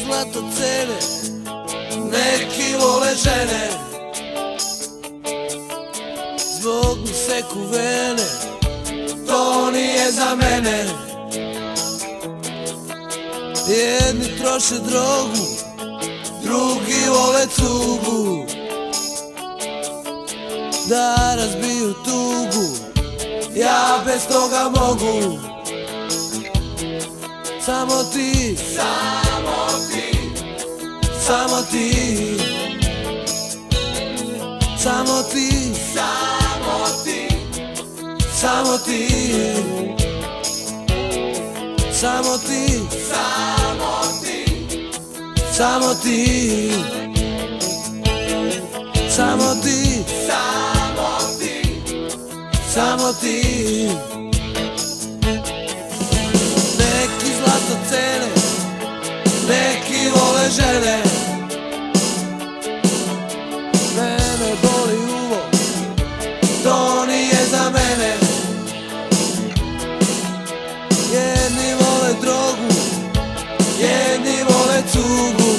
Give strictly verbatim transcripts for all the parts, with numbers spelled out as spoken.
zlato cene, neki vole žene, zbog mi seku vene, to nije za mene. Jedni troše drogu, drugi vole cugu, da razbiju tugu, ja bez toga mogu. Samo ti, samo ti, samo ti, samo ti, samo ti, samo ti, samo ti, samo ti, samo ti, samo ti. Neki zlato cene, neki vole žene, mene boli uvo, to nije za mene. Jedni vole drogu, jedni vole cugu,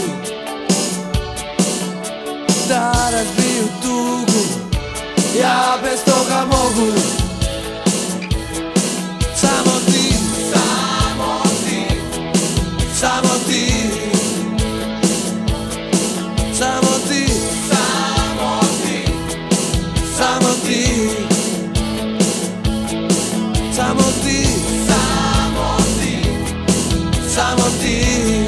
da razbiju tugu, ja bez toga mogu. Samo ti, samo ti, samo ti, samo ti, samo ti, samo ti, samo ti, samo ti,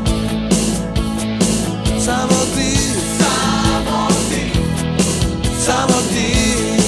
samo ti, samo ti, samo ti.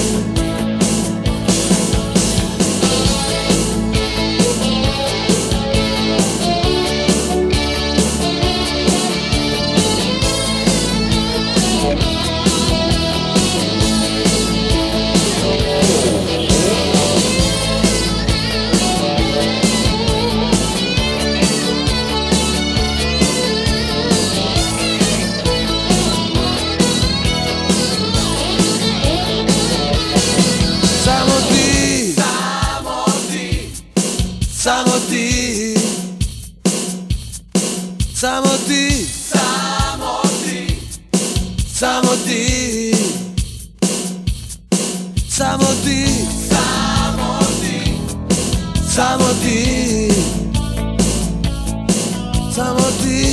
Samo ti, samo ti, samo ti, samo ti, samo ti, samo ti, samo ti, samo ti.